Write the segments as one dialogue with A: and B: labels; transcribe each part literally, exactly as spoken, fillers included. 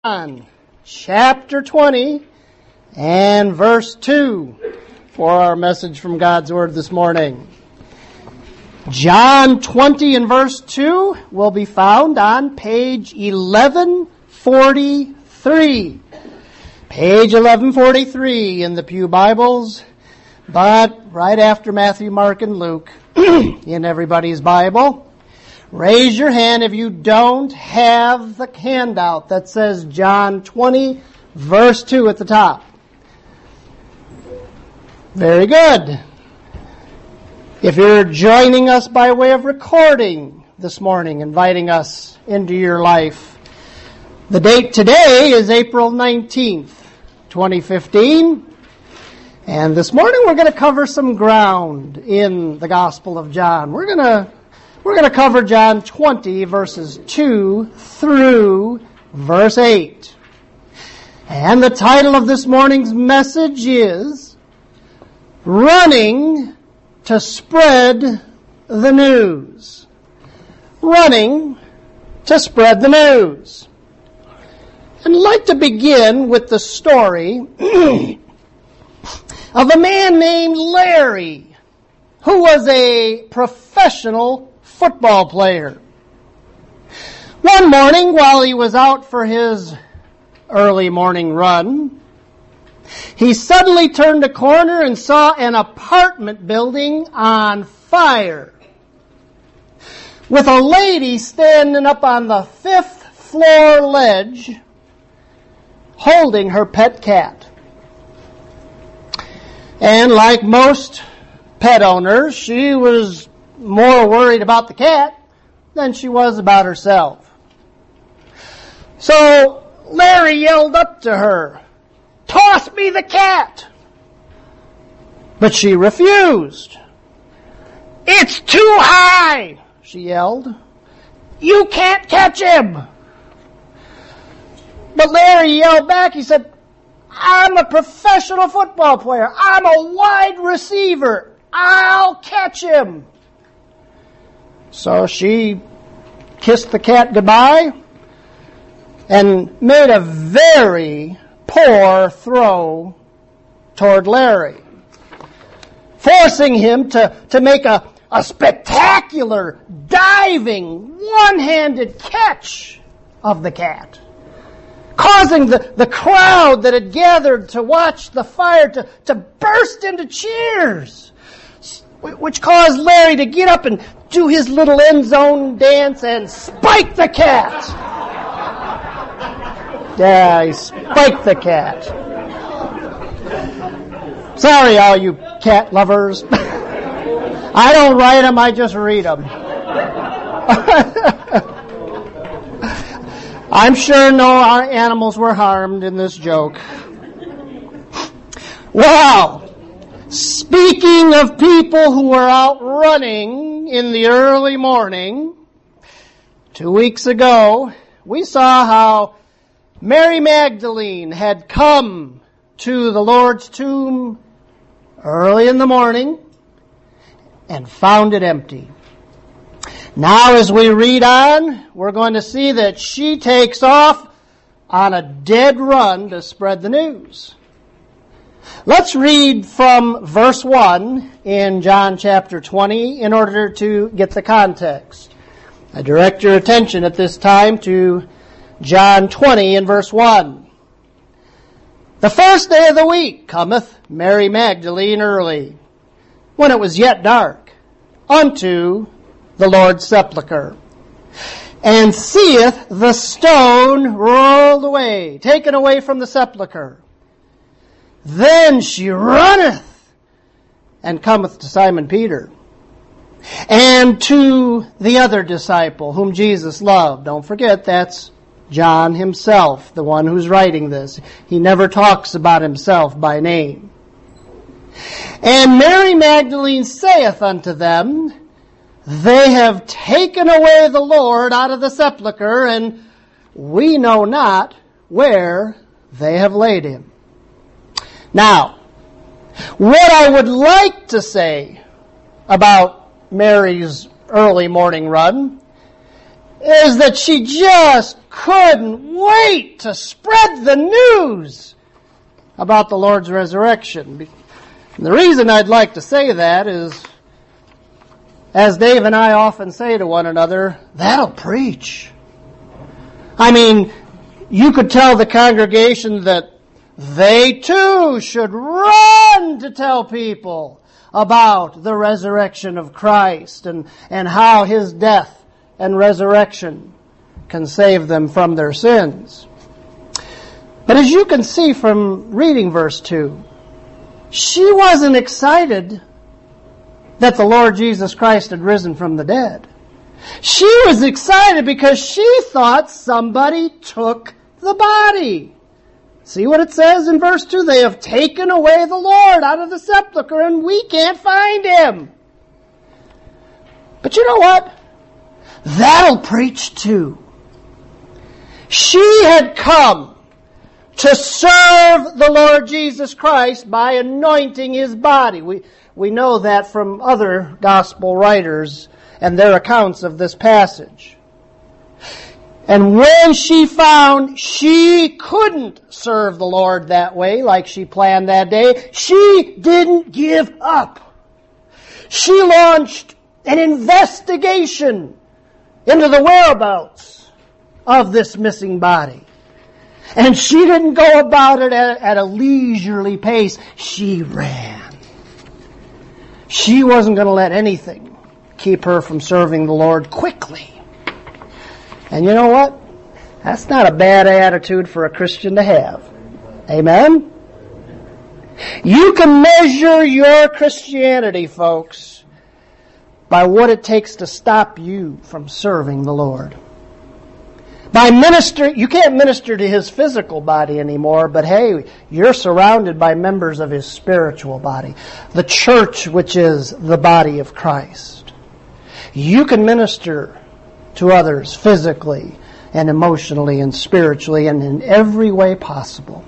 A: John chapter twenty and verse two for our message from God's Word this morning. John twenty and verse two will be found on page eleven forty-three. Page eleven forty-three in the Pew Bibles, but right after Matthew, Mark, and Luke in everybody's Bible. Raise your hand if you don't have the handout that says John twenty, verse two at the top. Very good. If you're joining us by way of recording this morning, inviting us into your life, the date today is April nineteenth, twenty fifteen. And this morning we're going to cover some ground in the Gospel of John. We're going to We're going to cover John twenty, verses two through verse eight. And the title of this morning's message is Running to Spread the News. Running to Spread the News. And I'd like to begin with the story of a man named Larry, who was a professional football player. One morning, while he was out for his early morning run, he suddenly turned a corner and saw an apartment building on fire, with a lady standing up on the fifth floor ledge holding her pet cat. And like most pet owners, she was more worried about the cat than she was about herself. So Larry yelled up to her, "Toss me the cat!" But she refused. "It's too high," she yelled. "You can't catch him." But Larry yelled back. He said, "I'm a professional football player. I'm a wide receiver. I'll catch him." So she kissed the cat goodbye and made a very poor throw toward Larry, forcing him to, to make a, a spectacular, diving, one-handed catch of the cat, causing the, the crowd that had gathered to watch the fire to, to burst into cheers, which caused Larry to get up and do his little end zone dance and spike the cat. Yeah, he spiked the cat. Sorry, all you cat lovers. I don't write them, I just read them. I'm sure no animals were harmed in this joke. Wow. Speaking of people who were out running in the early morning, two weeks ago, we saw how Mary Magdalene had come to the Lord's tomb early in the morning and found it empty. Now as we read on, we're going to see that she takes off on a dead run to spread the news. Let's read from verse one in John chapter twenty in order to get the context. I direct your attention at this time to John twenty and verse one. "The first day of the week cometh Mary Magdalene early, when it was yet dark, unto the Lord's sepulchre, and seeth the stone rolled away, taken away from the sepulchre. Then she runneth and cometh to Simon Peter, and to the other disciple whom Jesus loved." Don't forget, that's John himself, the one who's writing this. He never talks about himself by name. "And Mary Magdalene saith unto them, They have taken away the Lord out of the sepulchre, and we know not where they have laid him." Now, what I would like to say about Mary's early morning run is that she just couldn't wait to spread the news about the Lord's resurrection. And the reason I'd like to say that is, as Dave and I often say to one another, that'll preach. I mean, you could tell the congregation that they too should run to tell people about the resurrection of Christ and, and how His death and resurrection can save them from their sins. But as you can see from reading verse two, she wasn't excited that the Lord Jesus Christ had risen from the dead. She was excited because she thought somebody took the body. See what it says in verse two? They have taken away the Lord out of the sepulchre and we can't find Him. But you know what? That'll preach too. She had come to serve the Lord Jesus Christ by anointing His body. We, we know that from other gospel writers and their accounts of this passage. And when she found she couldn't serve the Lord that way, like she planned that day, she didn't give up. She launched an investigation into the whereabouts of this missing body. And she didn't go about it at, at a leisurely pace. She ran. She wasn't going to let anything keep her from serving the Lord quickly. And you know what? That's not a bad attitude for a Christian to have. Amen? You can measure your Christianity, folks, by what it takes to stop you from serving the Lord. By minister, you can't minister to His physical body anymore, but hey, you're surrounded by members of His spiritual body. The church, which is the body of Christ. You can minister to others physically and emotionally and spiritually and in every way possible.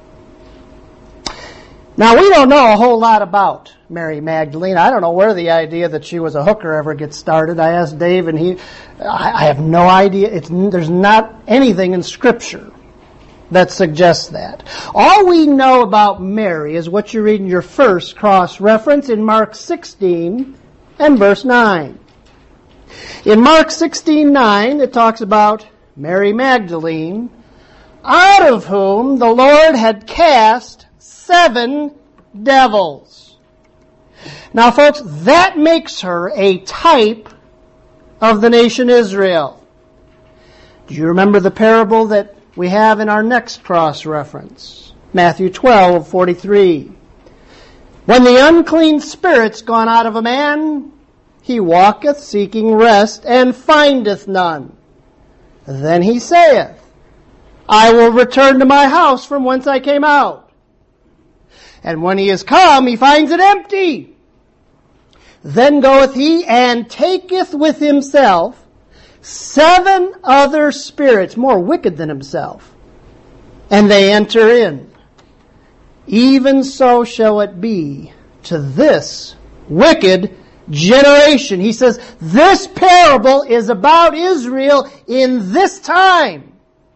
A: Now, we don't know a whole lot about Mary Magdalene. I don't know where the idea that she was a hooker ever gets started. I asked Dave, and he, I, I have no idea. It's, there's not anything in Scripture that suggests that. All we know about Mary is what you read in your first cross-reference in Mark sixteen and verse nine. In Mark sixteen nine, it talks about Mary Magdalene, out of whom the Lord had cast seven devils. Now, folks, that makes her a type of the nation Israel. Do you remember the parable that we have in our next cross-reference? Matthew twelve forty-three. When the unclean spirit's gone out of a man, he walketh seeking rest, and findeth none. Then he saith, I will return to my house from whence I came out. And when he is come, he finds it empty. Then goeth he and taketh with himself seven other spirits, more wicked than himself, and they enter in. Even so shall it be to this wicked generation. He says, this parable is about Israel in this time.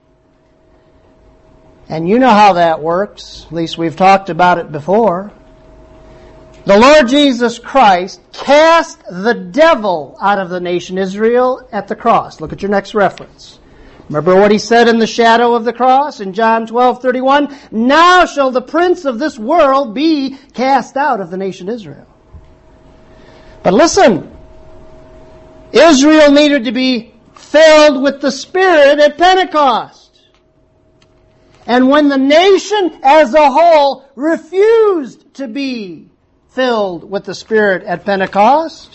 A: And you know how that works. At least we've talked about it before. The Lord Jesus Christ cast the devil out of the nation Israel at the cross. Look at your next reference. Remember what He said in the shadow of the cross in John twelve thirty-one? Now shall the prince of this world be cast out of the nation Israel. But listen, Israel needed to be filled with the Spirit at Pentecost. And when the nation as a whole refused to be filled with the Spirit at Pentecost,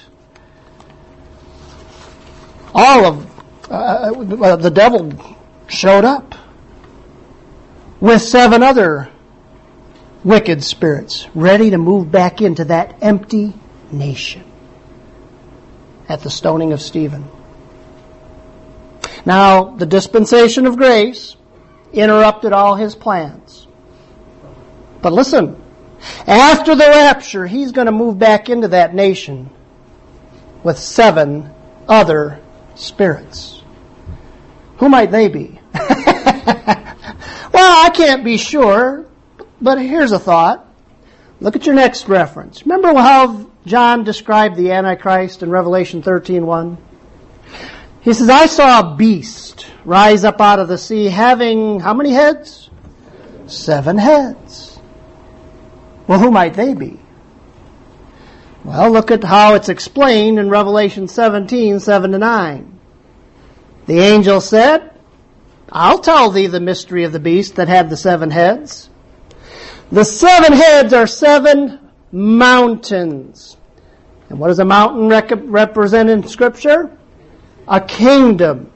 A: all of uh, the devil showed up with seven other wicked spirits ready to move back into that empty nation at the stoning of Stephen. Now, the dispensation of grace interrupted all his plans. But listen, after the rapture, he's going to move back into that nation with seven other spirits. Who might they be? Well, I can't be sure, but here's a thought. Look at your next reference. Remember how John described the Antichrist in Revelation thirteen one? He says, I saw a beast rise up out of the sea having how many heads? Seven heads. Well, who might they be? Well, look at how it's explained in Revelation seventeen, seven to nine. The angel said, I'll tell thee the mystery of the beast that had the seven heads. The seven heads are seven mountains. And what does a mountain rec- represent in Scripture? A kingdom.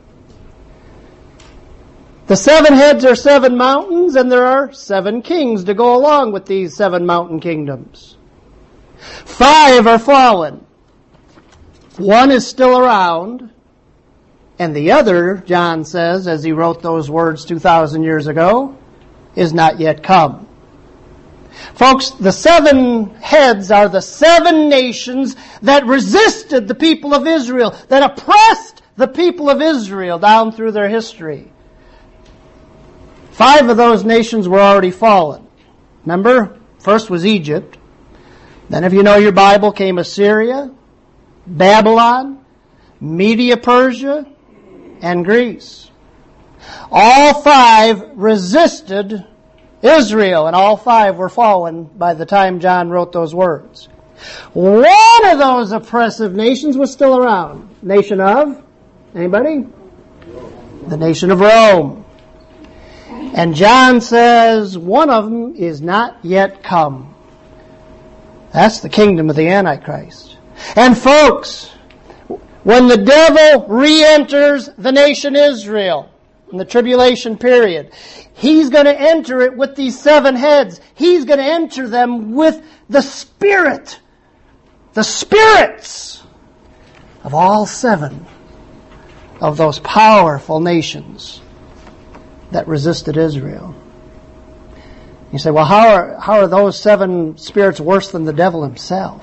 A: The seven heads are seven mountains, and there are seven kings to go along with these seven mountain kingdoms. Five are fallen. One is still around. And the other, John says, as he wrote those words two thousand years ago, is not yet come. Folks, the seven heads are the seven nations that resisted the people of Israel, that oppressed the people of Israel down through their history. Five of those nations were already fallen. Remember, first was Egypt. Then, if you know your Bible, came Assyria, Babylon, Media Persia, and Greece. All five resisted Israel, and all five were fallen by the time John wrote those words. One of those oppressive nations was still around. Nation of? Anybody? The nation of Rome. And John says one of them is not yet come. That's the kingdom of the Antichrist. And folks, when the devil re-enters the nation Israel in the tribulation period, he's going to enter it with these seven heads. He's going to enter them with the spirit, the spirits of all seven of those powerful nations that resisted Israel. You say, well, how are, how are those seven spirits worse than the devil himself?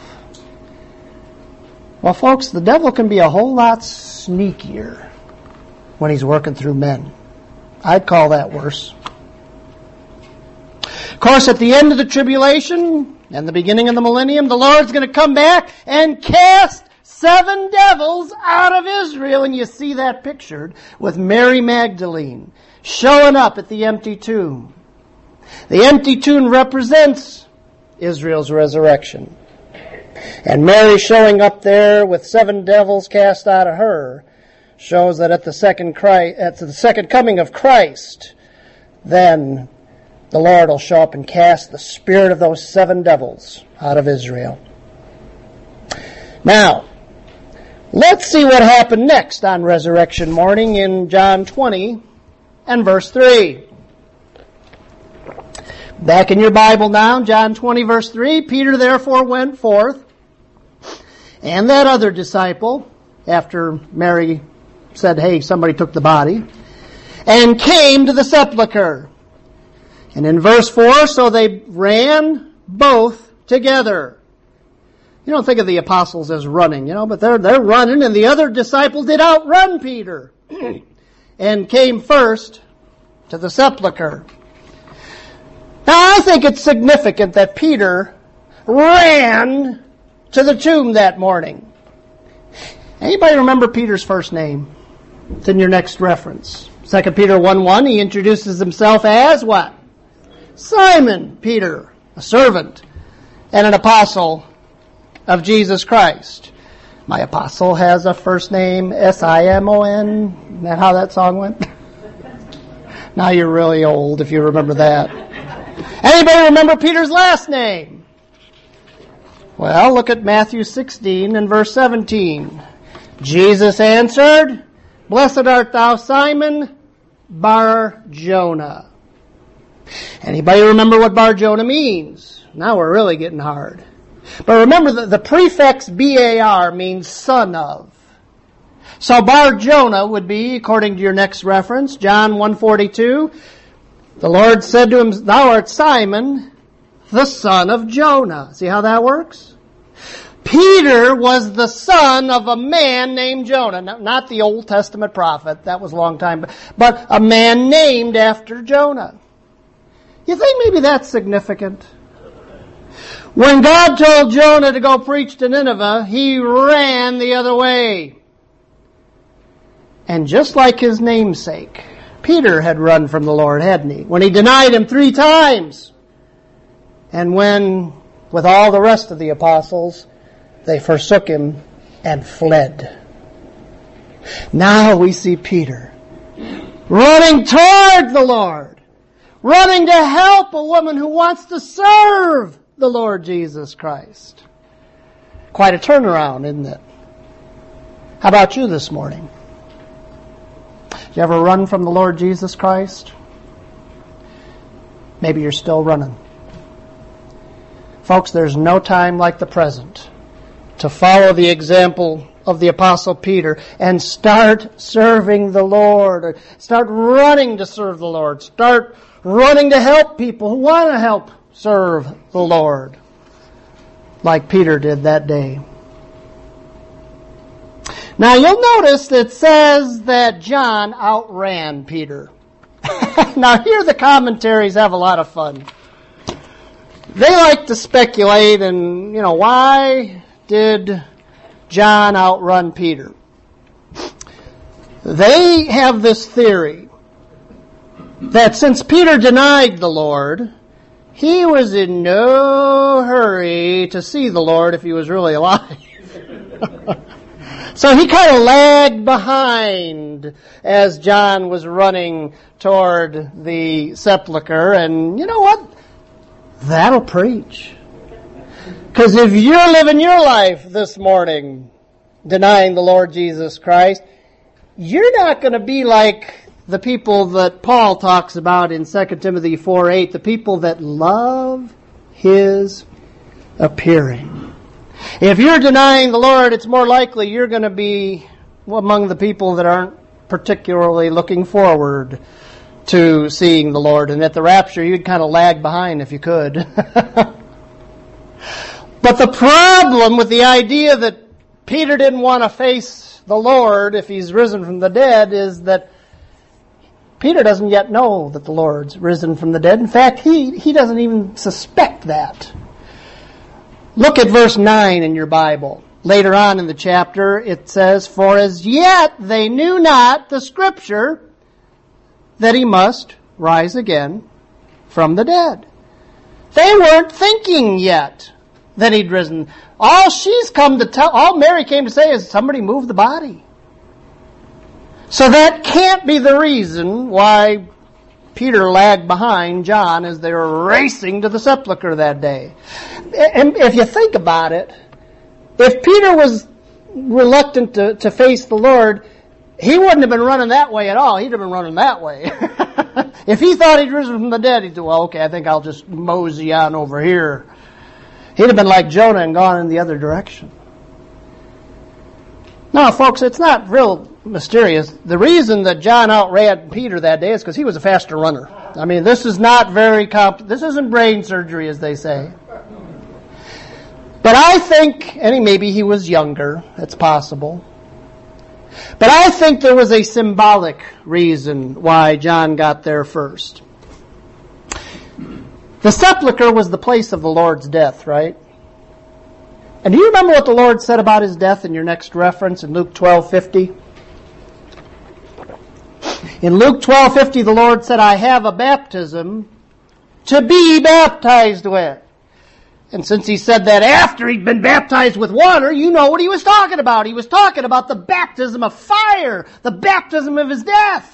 A: Well, folks, the devil can be a whole lot sneakier when he's working through men. I'd call that worse. Of course, at the end of the tribulation and the beginning of the millennium, the Lord's going to come back and cast seven devils out of Israel. And you see that pictured with Mary Magdalene showing up at the empty tomb. The empty tomb represents Israel's resurrection. And Mary showing up there with seven devils cast out of her shows that at the second Christ, at the second coming of Christ, then the Lord will show up and cast the spirit of those seven devils out of Israel. Now, let's see what happened next on resurrection morning in John twenty and verse three. Back in your Bible now, John twenty verse three, Peter therefore went forth, and that other disciple, after Mary said, hey, somebody took the body, and came to the sepulchre. And in verse four, so they ran both together. You don't think of the apostles as running, you know, but they're, they're running, and the other disciple did outrun Peter and came first to the sepulchre. Now, I think it's significant that Peter ran to the tomb that morning. Anybody remember Peter's first name? It's in your next reference. Second Peter one one, he introduces himself as what? Simon Peter, a servant and an apostle of Jesus Christ. My apostle has a first name, S I M O N. Isn't that how that song went? Now you're really old if you remember that. Anybody remember Peter's last name? Well, look at Matthew sixteen and verse seventeen. Jesus answered, Blessed art thou, Simon Bar-Jonah. Anybody remember what Bar-Jonah means? Now we're really getting hard. But remember that the prefix B A R means son of. So Bar-Jonah would be, according to your next reference, John one forty-two, the Lord said to him, Thou art Simon, the son of Jonah. See how that works? Peter was the son of a man named Jonah. Not the Old Testament prophet, that was a long time, but a man named after Jonah. You think maybe that's significant? When God told Jonah to go preach to Nineveh, he ran the other way. And just like his namesake, Peter had run from the Lord, hadn't he? When he denied him three times. And when, with all the rest of the apostles, they forsook him and fled. Now we see Peter running toward the Lord, running to help a woman who wants to serve the Lord Jesus Christ. Quite a turnaround, isn't it? How about you this morning? Did you ever run from the Lord Jesus Christ? Maybe you're still running. Folks, there's no time like the present to follow the example of the Apostle Peter and start serving the Lord. Or start running to serve the Lord. Start running to help people who want to help serve the Lord, like Peter did that day. Now you'll notice that it says that John outran Peter. Now here the commentaries have a lot of fun. They like to speculate and, you know, why did John outrun Peter? They have this theory that since Peter denied the Lord, he was in no hurry to see the Lord if he was really alive. So he kind of lagged behind as John was running toward the sepulcher. And you know what? That'll preach. Because if you're living your life this morning denying the Lord Jesus Christ, you're not going to be like the people that Paul talks about in Second Timothy four eight, the people that love His appearing. If you're denying the Lord, it's more likely you're going to be among the people that aren't particularly looking forward to seeing the Lord. And at the rapture, you'd kind of lag behind if you could. But the problem with the idea that Peter didn't want to face the Lord if He's risen from the dead is that Peter doesn't yet know that the Lord's risen from the dead. In fact, he, he doesn't even suspect that. Look at verse nine in your Bible. Later on in the chapter, it says, "For as yet they knew not the Scripture that He must rise again from the dead." They weren't thinking yet that He'd risen. All she's come to tell, all Mary came to say is somebody moved the body. So that can't be the reason why Peter lagged behind John as they were racing to the sepulcher that day. And if you think about it, if Peter was reluctant to, to face the Lord, he wouldn't have been running that way at all. He'd have been running that way. If he thought he'd risen from the dead, he'd say, well, okay, I think I'll just mosey on over here. He'd have been like Jonah and gone in the other direction. Now, folks, it's not real mysterious. The reason that John outran Peter that day is because he was a faster runner. I mean, this is not very comp- this isn't brain surgery, as they say. But I think, and maybe he was younger, it's possible. But I think there was a symbolic reason why John got there first. The sepulcher was the place of the Lord's death, right? And do you remember what the Lord said about His death in your next reference in Luke twelve fifty? In Luke twelve fifty, the Lord said, "I have a baptism to be baptized with." And since He said that after He'd been baptized with water, you know what He was talking about. He was talking about the baptism of fire, the baptism of His death.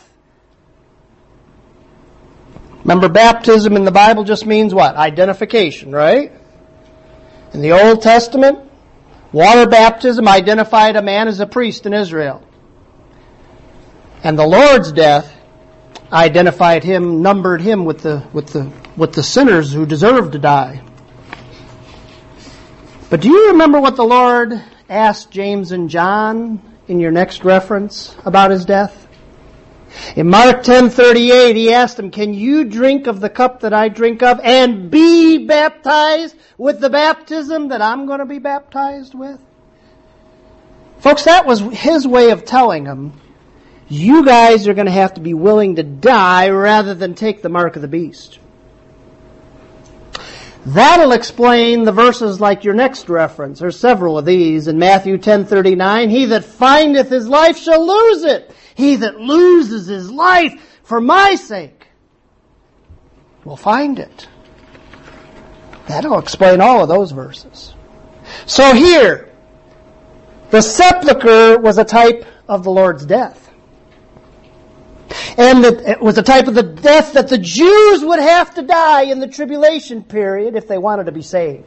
A: Remember, baptism in the Bible just means what? Identification, right? In the Old Testament, water baptism identified a man as a priest in Israel. And the Lord's death identified him, numbered him with the with the with the sinners who deserved to die. But do you remember what the Lord asked James and John in your next reference about His death? In Mark ten thirty-eight, he asked him, can you drink of the cup that I drink of and be baptized with the baptism that I'm going to be baptized with? Folks, that was his way of telling him, you guys are going to have to be willing to die rather than take the mark of the beast. That'll explain the verses like your next reference. There's several of these. In Matthew ten thirty-nine, he that findeth his life shall lose it. He that loses his life for my sake will find it. That'll explain all of those verses. So here, the sepulcher was a type of the Lord's death. And it was a type of the death that the Jews would have to die in the tribulation period if they wanted to be saved.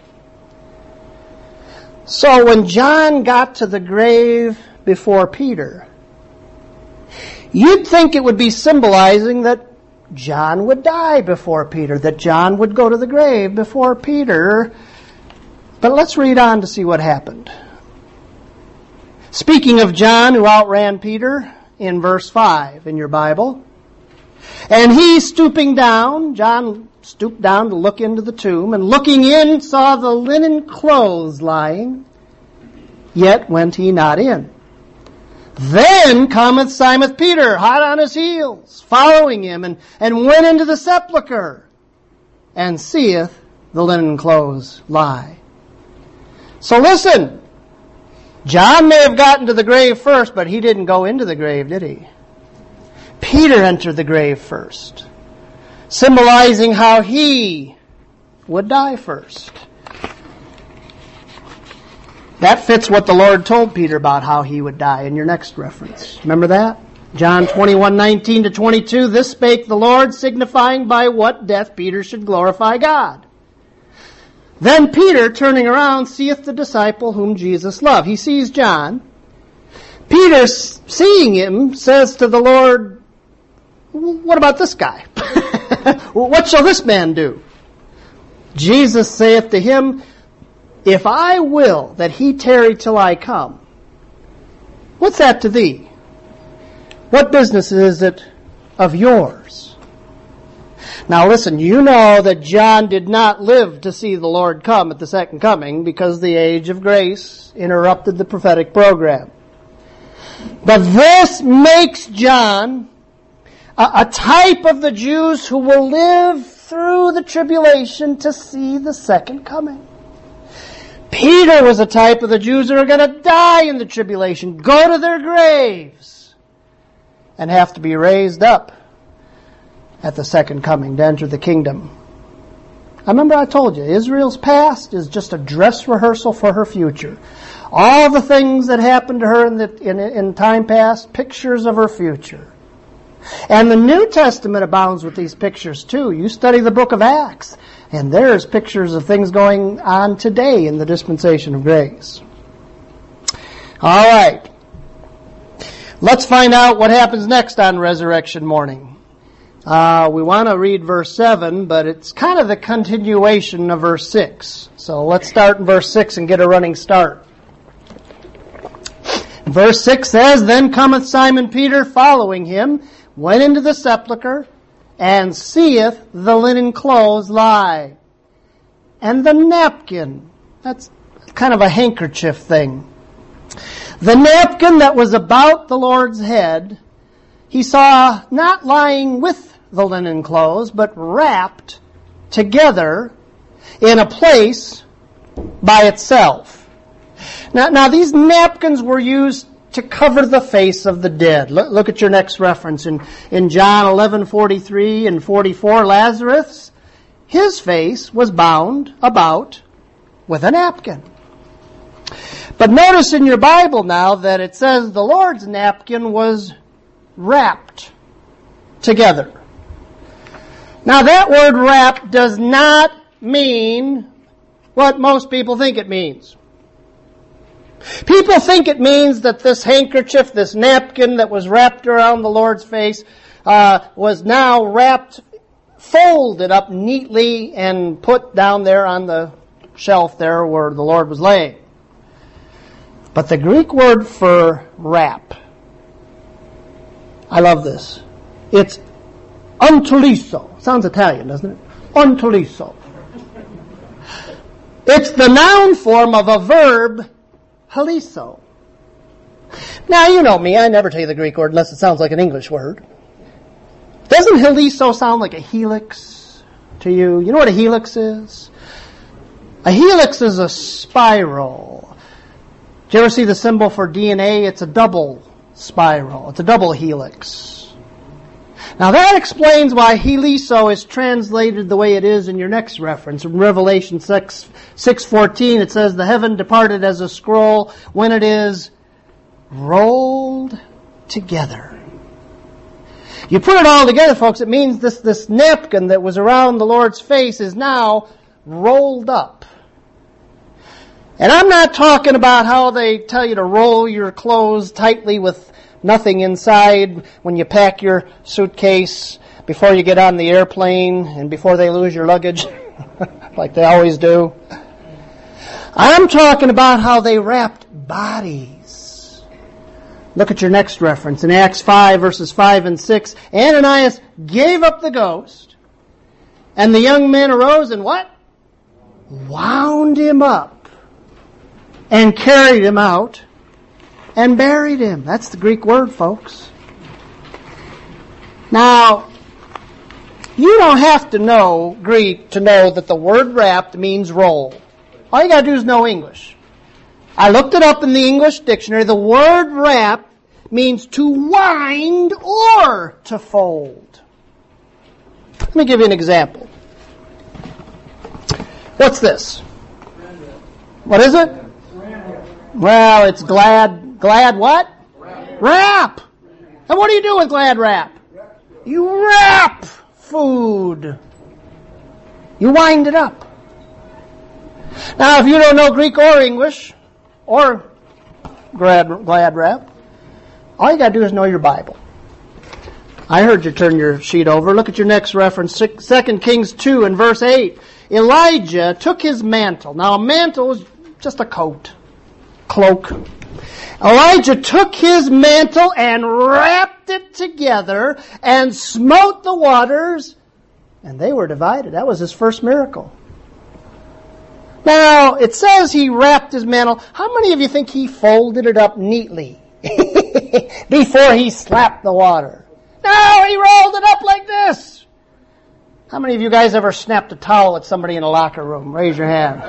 A: So when John got to the grave before Peter, you'd think it would be symbolizing that John would die before Peter, that John would go to the grave before Peter. But let's read on to see what happened. Speaking of John who outran Peter, in verse five in your Bible. And he stooping down, John stooped down to look into the tomb, and looking in saw the linen clothes lying, yet went he not in. Then cometh Simon Peter, hot on his heels, following him, and, and went into the sepulchre, and seeth the linen clothes lie. So listen, John may have gotten to the grave first, but he didn't go into the grave, did he? Peter entered the grave first, symbolizing how he would die first. That fits what the Lord told Peter about how he would die in your next reference. Remember that? John twenty-one nineteen to twenty-two, this spake the Lord, signifying by what death Peter should glorify God. Then Peter, turning around, seeth the disciple whom Jesus loved. He sees John. Peter, seeing him, says to the Lord, what about this guy? What shall this man do? Jesus saith to him, if I will that he tarry till I come, what's that to thee? What business is it of yours? Now listen, you know that John did not live to see the Lord come at the second coming because the age of grace interrupted the prophetic program. But this makes John a, a type of the Jews who will live through the tribulation to see the second coming. Peter was a type of the Jews who are going to die in the tribulation, go to their graves, and have to be raised up at the second coming to enter the kingdom. I remember I told you, Israel's past is just a dress rehearsal for her future. All the things that happened to her in, the, in, in time past, pictures of her future. And the New Testament abounds with these pictures too. You study the book of Acts, and there's pictures of things going on today in the dispensation of grace. All right. Let's find out what happens next on resurrection morning. Uh, we want to read verse seven, but it's kind of the continuation of verse six. So let's start in verse six and get a running start. Verse six says, Then cometh Simon Peter following him, went into the sepulchre, and seeth the linen clothes lie, and the napkin. That's kind of a handkerchief thing. The napkin that was about the Lord's head, he saw not lying with the linen clothes, but wrapped together in a place by itself. Now, now these napkins were used to cover the face of the dead. Look, look at your next reference in, in John eleven forty-three and forty-four. Lazarus, his face was bound about with a napkin. But notice in your Bible now that it says the Lord's napkin was wrapped together. Now that word wrap does not mean what most people think it means. People think it means that this handkerchief, this napkin that was wrapped around the Lord's face, uh, was now wrapped, folded up neatly and put down there on the shelf there where the Lord was laying. But the Greek word for wrap I love this. It's untoliso. Sounds Italian, doesn't it? Untoliso. It's the noun form of a verb, haliso. Now, you know me. I never tell you the Greek word unless it sounds like an English word. Doesn't haliso sound like a helix to you? You know what a helix is? A helix is a spiral. Did you ever see the symbol for D N A? It's a double spiral. It's a double helix. Now that explains why heliso is translated the way it is in your next reference. In Revelation six fourteen, it says, the heaven departed as a scroll when it is rolled together. You put it all together, folks, it means this, this napkin that was around the Lord's face is now rolled up. And I'm not talking about how they tell you to roll your clothes tightly with nothing inside when you pack your suitcase before you get on the airplane and before they lose your luggage, like they always do. I'm talking about how they wrapped bodies. Look at your next reference. In Acts five, verses five and six, Ananias gave up the ghost, and the young men arose and what? Wound him up and carried him out and buried him. That's the Greek word, folks. Now, you don't have to know Greek to know that the word wrapped means roll. All you got to do is know English. I looked it up in the English dictionary. The word wrap means to wind or to fold. Let me give you an example. What's this? What is it? Well, it's glad, glad what? Wrap. Wrap. And what do you do with glad wrap? You wrap food. You wind it up. Now, if you don't know Greek or English, or glad, glad wrap, all you got to do is know your Bible. I heard you turn your sheet over. Look at your next reference, Second Kings two and verse eight. Elijah took his mantle. Now, a mantle is just a coat, cloak. Elijah took his mantle and wrapped it together and smote the waters, and they were divided. That was his first miracle. Now, it says he wrapped his mantle. How many of you think he folded it up neatly before he slapped the water? No, he rolled it up like this. How many of you guys ever snapped a towel at somebody in a locker room? Raise your hand.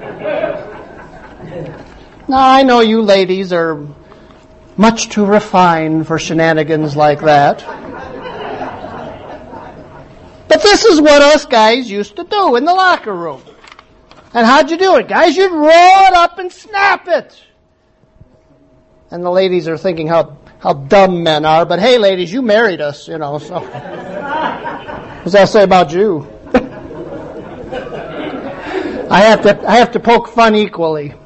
A: Now, I know you ladies are much too refined for shenanigans like that. But this is what us guys used to do in the locker room. And how'd you do it, guys? You'd roll it up and snap it. And the ladies are thinking how, how dumb men are. But hey, ladies, you married us, you know, so. What does that say about you? I have to, I have to poke fun equally.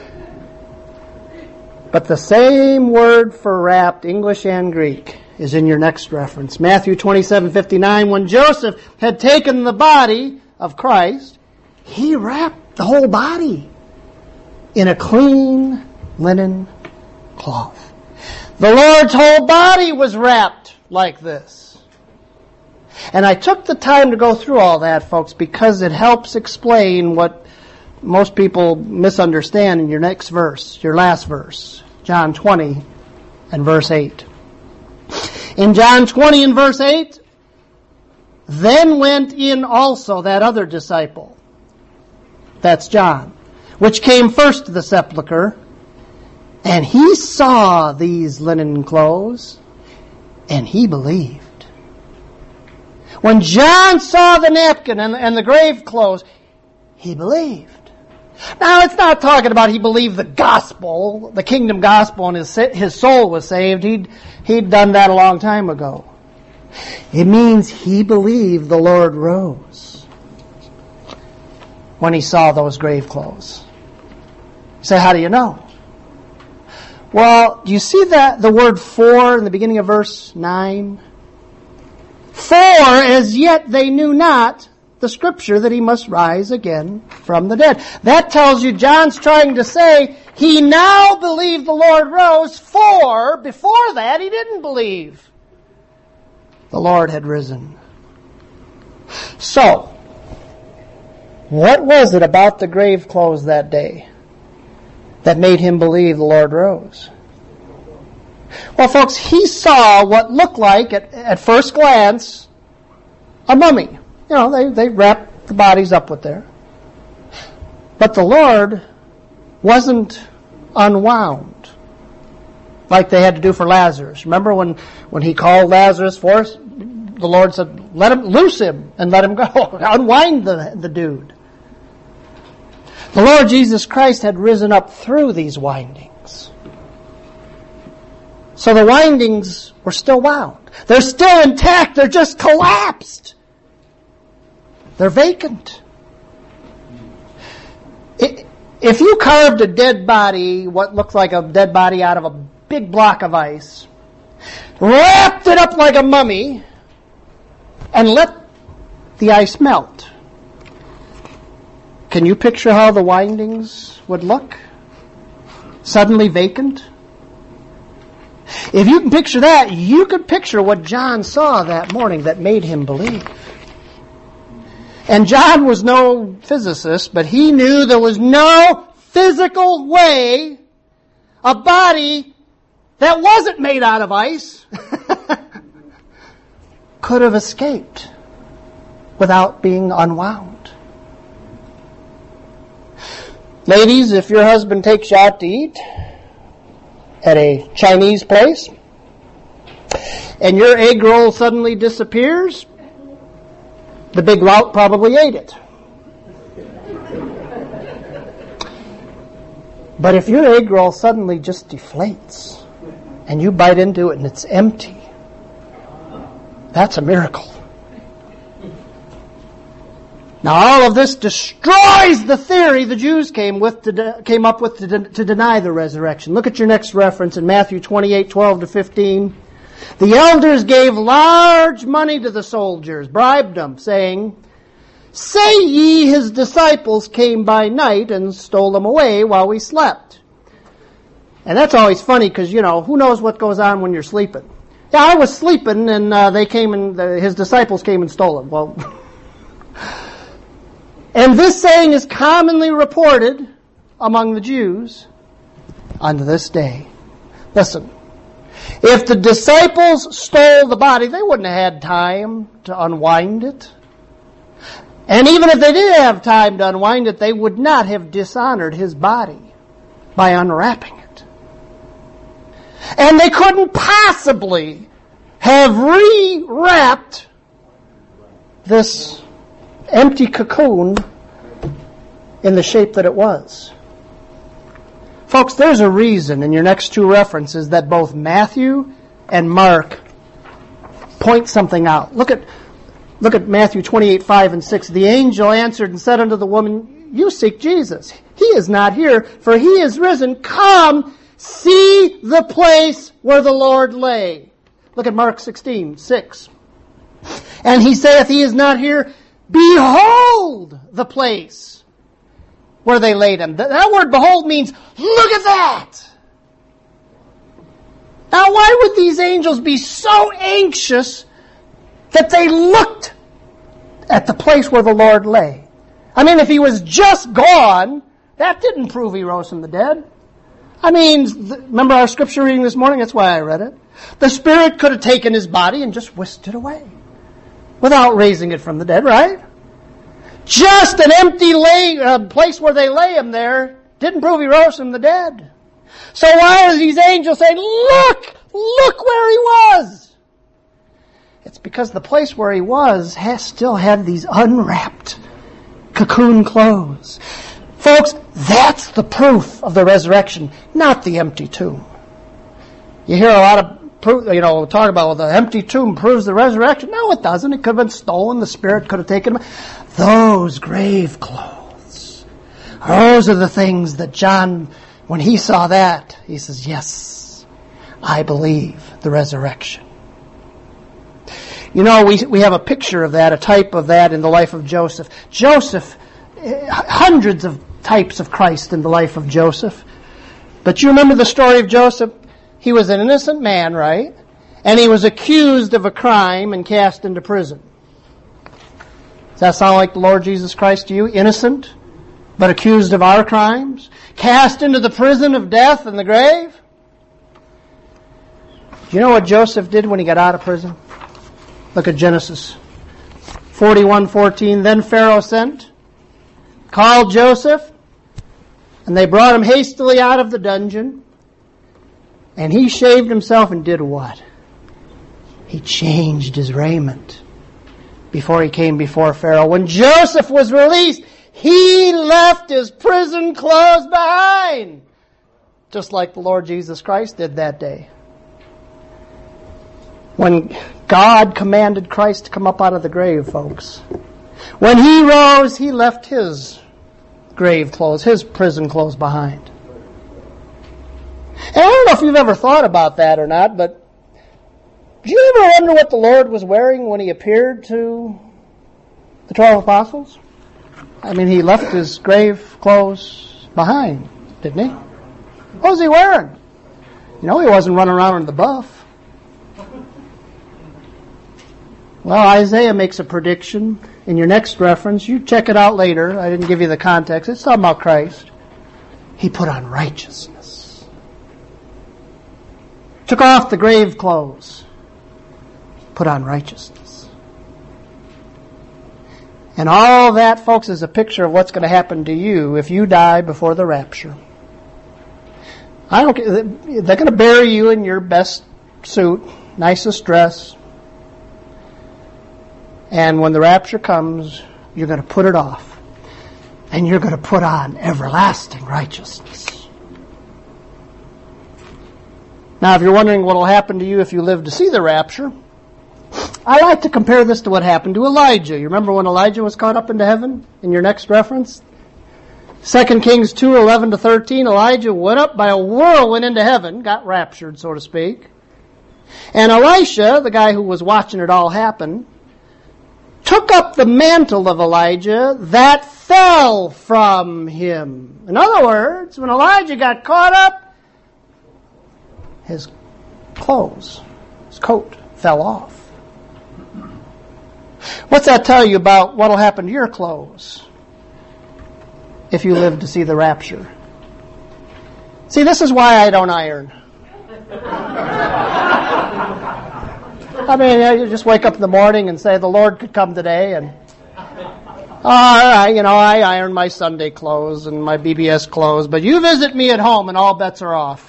A: But the same word for wrapped, English and Greek, is in your next reference. Matthew twenty-seven fifty-nine, when Joseph had taken the body of Christ, he wrapped the whole body in a clean linen cloth. The Lord's whole body was wrapped like this. And I took the time to go through all that, folks, because it helps explain what most people misunderstand in your next verse, your last verse, John twenty and verse eight. In John twenty and verse eight, then went in also that other disciple, that's John, which came first to the sepulchre, and he saw these linen clothes, and he believed. When John saw the napkin and, and the grave clothes, he believed. Now, it's not talking about he believed the gospel, the kingdom gospel, and his, his soul was saved. He'd, he'd done that a long time ago. It means he believed the Lord rose when he saw those grave clothes. You say, how do you know? Well, do you see that the word for in the beginning of verse nine? For as yet they knew not the scripture that he must rise again from the dead. That tells you John's trying to say he now believed the Lord rose, for before that he didn't believe the Lord had risen. So, what was it about the grave clothes that day that made him believe the Lord rose? Well, folks, he saw what looked like, at, at first glance, a mummy. You know, they, they wrapped the bodies up with there. But the Lord wasn't unwound like they had to do for Lazarus. Remember when, when he called Lazarus forth, the Lord said, let him, loose him and let him go. Unwind the, the dude. The Lord Jesus Christ had risen up through these windings. So the windings were still wound. They're still intact. They're just collapsed. They're vacant. It, if you carved a dead body, what looked like a dead body out of a big block of ice, wrapped it up like a mummy, and let the ice melt, can you picture how the windings would look? Suddenly vacant? If you can picture that, you could picture what John saw that morning that made him believe. And John was no physicist, but he knew there was no physical way a body that wasn't made out of ice could have escaped without being unwound. Ladies, if your husband takes you out to eat at a Chinese place and your egg roll suddenly disappears, the big lout probably ate it. But if your egg roll suddenly just deflates and you bite into it and it's empty, that's a miracle. Now all of this destroys the theory the Jews came with to de- came up with to, de- to deny the resurrection. Look at your next reference in Matthew twenty-eight, twelve to fifteen. The elders gave large money to the soldiers, bribed them, saying, "Say ye his disciples came by night and stole them away while we slept." And that's always funny because, you know, who knows what goes on when you're sleeping. Yeah, I was sleeping and uh, they came and the, his disciples came and stole him. Well, and this saying is commonly reported among the Jews unto this day. Listen, if the disciples stole the body, they wouldn't have had time to unwind it. And even if they did have time to unwind it, they would not have dishonored his body by unwrapping it. And they couldn't possibly have re-wrapped this empty cocoon in the shape that it was. Folks, there's a reason in your next two references that both Matthew and Mark point something out. Look at look at Matthew twenty-eight, five and six. The angel answered and said unto the woman, "You seek Jesus. He is not here, for he is risen. Come, see the place where the Lord lay." Look at Mark sixteen, six. And he saith, "He is not here. Behold the place where they laid him." That word behold means, look at that. Now why would these angels be so anxious that they looked at the place where the Lord lay? I mean, if he was just gone, that didn't prove he rose from the dead. I mean, remember our scripture reading this morning? That's why I read it. The Spirit could have taken his body and just whisked it away without raising it from the dead, right? Just an empty lay, uh, place where they lay him there didn't prove he rose from the dead. So why are these angels saying, look, look where he was? It's because the place where he was has still had these unwrapped cocoon clothes. Folks, that's the proof of the resurrection, not the empty tomb. You hear a lot of proof, you know, talk about, well, the empty tomb proves the resurrection. No, it doesn't. It could have been stolen. The Spirit could have taken them. Those grave clothes, those are the things that John, when he saw that, he says, yes, I believe the resurrection. You know, we we have a picture of that, a type of that in the life of Joseph. Joseph, hundreds of types of Christ in the life of Joseph. But you remember the story of Joseph? He was an innocent man, right? And he was accused of a crime and cast into prison. Does that sound like the Lord Jesus Christ to you? Innocent, but accused of our crimes? Cast into the prison of death and the grave? Do you know what Joseph did when he got out of prison? Look at Genesis forty-one fourteen. Then Pharaoh sent, called Joseph, and they brought him hastily out of the dungeon. And he shaved himself and did what? He changed his raiment before he came before Pharaoh. When Joseph was released, he left his prison clothes behind, just like the Lord Jesus Christ did that day. When God commanded Christ to come up out of the grave, folks, when he rose, he left his grave clothes, his prison clothes behind. And I don't know if you've ever thought about that or not, but do you ever wonder what the Lord was wearing when he appeared to the twelve apostles? I mean, he left his grave clothes behind, didn't he? What was he wearing? You know, he wasn't running around in the buff. Well, Isaiah makes a prediction in your next reference. You check it out later. I didn't give you the context. It's talking about Christ. He put on righteousness. Took off the grave clothes. Put on righteousness. And all that, folks, is a picture of what's going to happen to you if you die before the rapture. I don't care. They're going to bury you in your best suit, nicest dress. And when the rapture comes, you're going to put it off. And you're going to put on everlasting righteousness. Now, if you're wondering what will happen to you if you live to see the rapture, I like to compare this to what happened to Elijah. You remember when Elijah was caught up into heaven in your next reference? Second Kings two, eleven to thirteen, Elijah went up by a whirlwind into heaven, got raptured, so to speak. And Elisha, the guy who was watching it all happen, took up the mantle of Elijah that fell from him. In other words, when Elijah got caught up, his clothes, his coat fell off. What's that tell you about what will happen to your clothes if you live to see the rapture? See, this is why I don't iron. I mean, you just wake up in the morning and say, the Lord could come today, and all right, you know, I iron my Sunday clothes and my B B S clothes, but you visit me at home and all bets are off.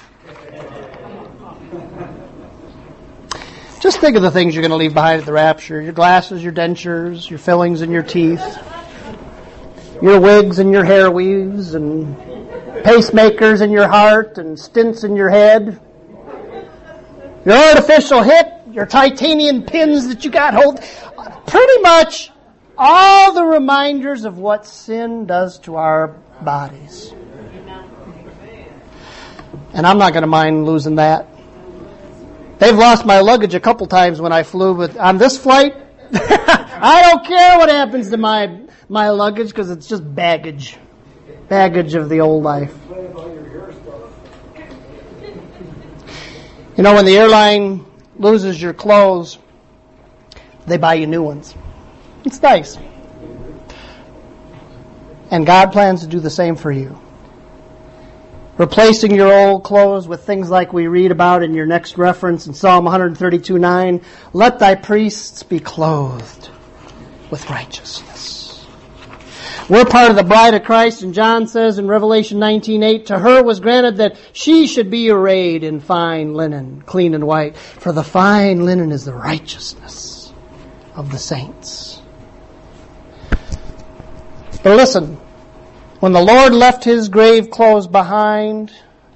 A: Just think of the things you're going to leave behind at the rapture. Your glasses, your dentures, your fillings in your teeth, your wigs and your hair weaves, and pacemakers in your heart, and stents in your head, your artificial hip, your titanium pins that you got hold. Pretty much all the reminders of what sin does to our bodies. And I'm not going to mind losing that. They've lost my luggage a couple times when I flew, but on this flight, I don't care what happens to my my luggage because it's just baggage. Baggage of the old life. You know, when the airline loses your clothes, they buy you new ones. It's nice. And God plans to do the same for you. Replacing your old clothes with things like we read about in your next reference in Psalm one thirty-two nine. Let thy priests be clothed with righteousness. We're part of the bride of Christ, and John says in Revelation nineteen eight, to her was granted that she should be arrayed in fine linen, clean and white. For the fine linen is the righteousness of the saints. But listen, when the Lord left his grave clothes behind,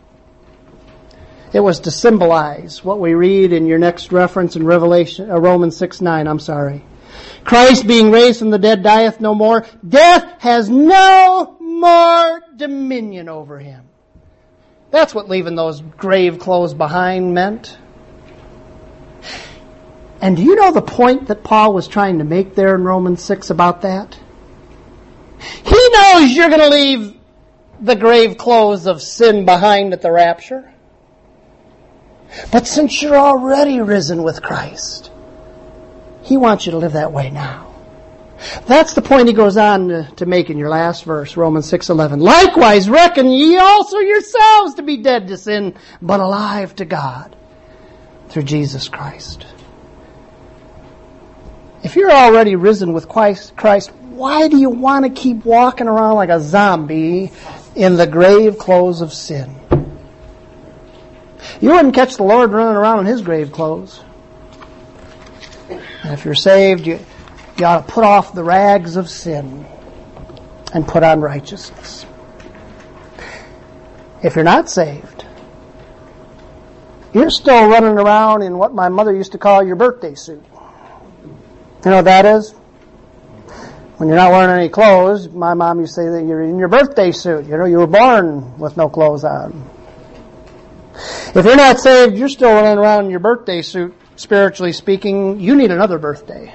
A: it was to symbolize what we read in your next reference in Revelation, uh, Romans six nine, I'm sorry. Christ being raised from the dead dieth no more. Death has no more dominion over him. That's what leaving those grave clothes behind meant. And do you know the point that Paul was trying to make there in Romans six about that? He knows you're going to leave the grave clothes of sin behind at the rapture. But since you're already risen with Christ, He wants you to live that way now. That's the point he goes on to, to make in your last verse, Romans six eleven. Likewise reckon ye also yourselves to be dead to sin, but alive to God through Jesus Christ. If you're already risen with Christ, Christ, why do you want to keep walking around like a zombie in the grave clothes of sin? You wouldn't catch the Lord running around in His grave clothes. And if you're saved, you, you ought to put off the rags of sin and put on righteousness. If you're not saved, you're still running around in what my mother used to call your birthday suit. You know what that is? When you're not wearing any clothes, my mom used to say that you're in your birthday suit. You know, you were born with no clothes on. If you're not saved, you're still running around in your birthday suit, spiritually speaking. You need another birthday.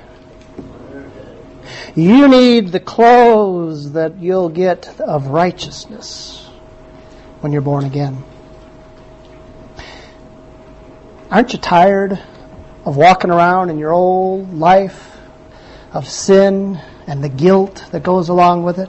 A: You need the clothes that you'll get of righteousness when you're born again. Aren't you tired of walking around in your old life of sin and the guilt that goes along with it?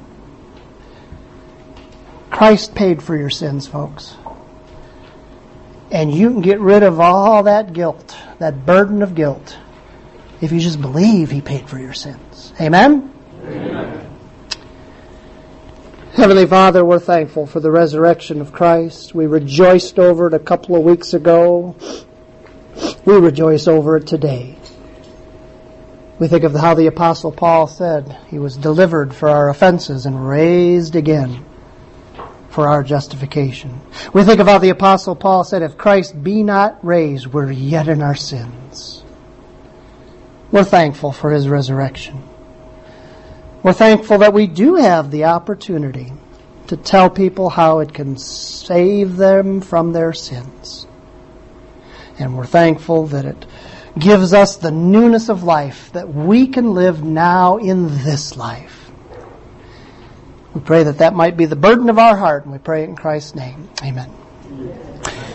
A: Christ paid for your sins, folks. And you can get rid of all that guilt, that burden of guilt, if you just believe He paid for your sins. Amen? Amen. Heavenly Father, we're thankful for the resurrection of Christ. We rejoiced over it a couple of weeks ago. We rejoice over it today. We think of how the Apostle Paul said He was delivered for our offenses and raised again for our justification. We think of how the Apostle Paul said, if Christ be not raised, we're yet in our sins. We're thankful for His resurrection. We're thankful that we do have the opportunity to tell people how it can save them from their sins. And we're thankful that it gives us the newness of life that we can live now in this life. We pray that that might be the burden of our heart, and we pray it in Christ's name. Amen.